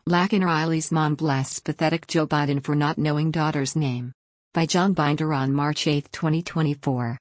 Laken Riley's mom blasts pathetic Joe Biden for not knowing daughter's name. By John Binder on March 8, 2024.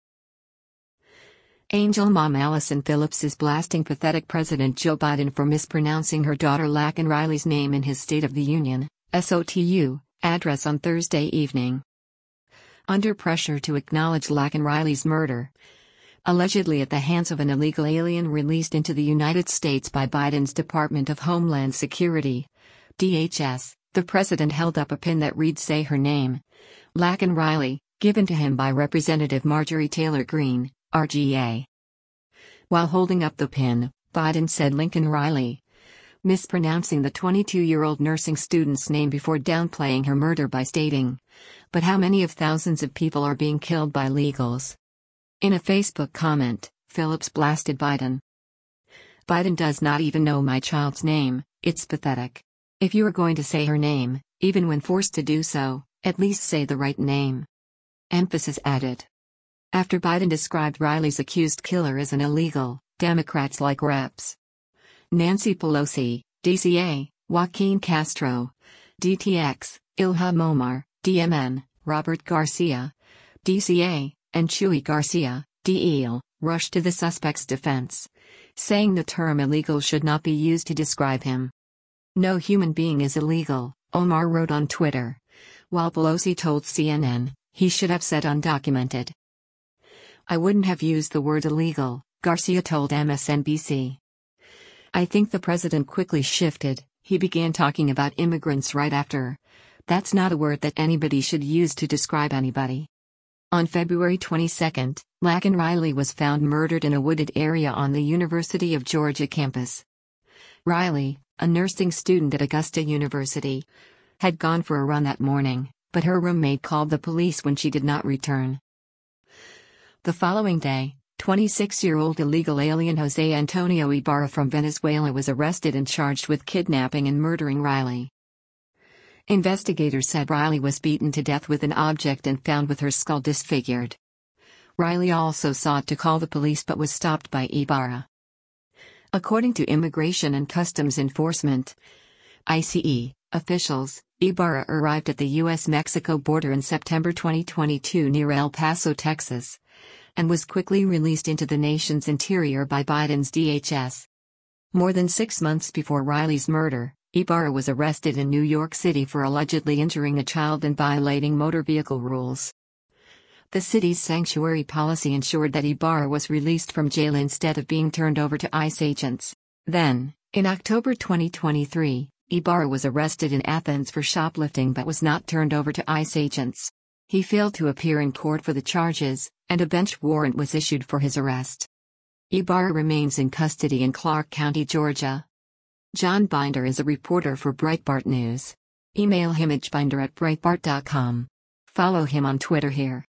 Angel mom Allison Phillips is blasting pathetic President Joe Biden for mispronouncing her daughter Laken Riley's name in his State of the Union (SOTU) address on Thursday evening. Under pressure to acknowledge Laken Riley's murder, allegedly at the hands of an illegal alien released into the United States by Biden's Department of Homeland Security, DHS, the president held up a pin that reads "Say her name, Laken Riley," given to him by Representative Marjorie Taylor Greene, RGA. While holding up the pin, Biden said Lincoln Riley, mispronouncing the 22-year-old nursing student's name before downplaying her murder by stating, "But how many of thousands of people are being killed by illegals?" In a Facebook comment, Phillips blasted Biden. "Biden does not even know my child's name, it's pathetic. If you are going to say her name, even when forced to do so, at least say the right name." Emphasis added. After Biden described Riley's accused killer as an illegal, Democrats like Reps. Nancy Pelosi, DCA, Joaquin Castro, DTX, Ilhan Omar, DMN, Robert Garcia, DCA, and Chuy Garcia, DEL, rushed to the suspect's defense, saying the term illegal should not be used to describe him. "No human being is illegal," Omar wrote on Twitter, while Pelosi told CNN, "He should have said undocumented." "I wouldn't have used the word illegal," Garcia told MSNBC. "I think the president quickly shifted. He began talking about immigrants right after. That's not a word that anybody should use to describe anybody." On February 22, Laken Riley was found murdered in a wooded area on the University of Georgia campus. Riley, a nursing student at Augusta University, had gone for a run that morning, but her roommate called the police when she did not return. The following day, 26-year-old illegal alien Jose Antonio Ibarra from Venezuela was arrested and charged with kidnapping and murdering Riley. Investigators said Riley was beaten to death with an object and found with her skull disfigured. Riley also sought to call the police but was stopped by Ibarra. According to Immigration and Customs Enforcement (ICE) officials, Ibarra arrived at the U.S.-Mexico border in September 2022 near El Paso, Texas, and was quickly released into the nation's interior by Biden's DHS. More than 6 months before Riley's murder, Ibarra was arrested in New York City for allegedly injuring a child and violating motor vehicle rules. The city's sanctuary policy ensured that Ibarra was released from jail instead of being turned over to ICE agents. Then, in October 2023, Ibarra was arrested in Athens for shoplifting but was not turned over to ICE agents. He failed to appear in court for the charges, and a bench warrant was issued for his arrest. Ibarra remains in custody in Clark County, Georgia. John Binder is a reporter for Breitbart News. Email him at binder@breitbart.com. Follow him on Twitter here.